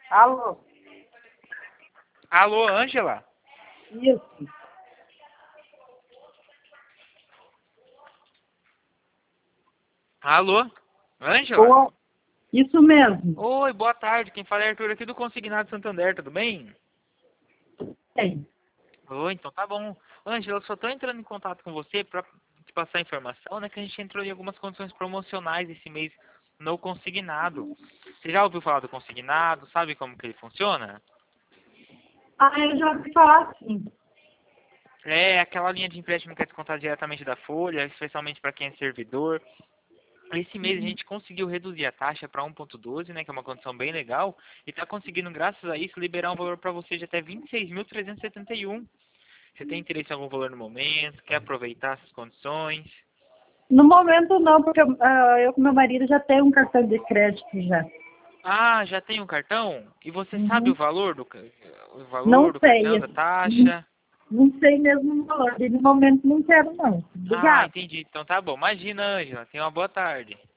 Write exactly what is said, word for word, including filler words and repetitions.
Alô? Alô, Ângela? Isso. Alô? Ângela? Ô, isso mesmo. Oi, boa tarde. Quem fala é Arthur aqui do Consignado Santander, tudo bem? Tem. Oi, então tá bom. Ângela, eu só tô entrando em contato com você pra te passar a informação, né, que a gente entrou em algumas condições promocionais esse mês no Consignado. Você já ouviu falar do Consignado? Sabe como que ele funciona? Ah, eu já ouvi falar sim. É aquela linha de empréstimo que é descontada diretamente da folha, especialmente para quem é servidor. Esse mês a gente conseguiu reduzir a taxa para um ponto doze, né, que é uma condição bem legal, e está conseguindo, graças a isso, liberar um valor para você de até vinte e seis mil trezentos e setenta e um. Você tem interesse em algum valor no momento? Quer aproveitar essas condições? No momento não, porque ah, eu com meu marido já tenho um cartão de crédito já. Ah, já tem um cartão? E você sabe o Uhum. valor do, ca- o valor Não do cartão, sei. da Não taxa? não sei mesmo o valor. E no momento não quero não. Ah, Obrigada. entendi. Então tá bom. Imagina, Ângela. Tenha uma boa tarde.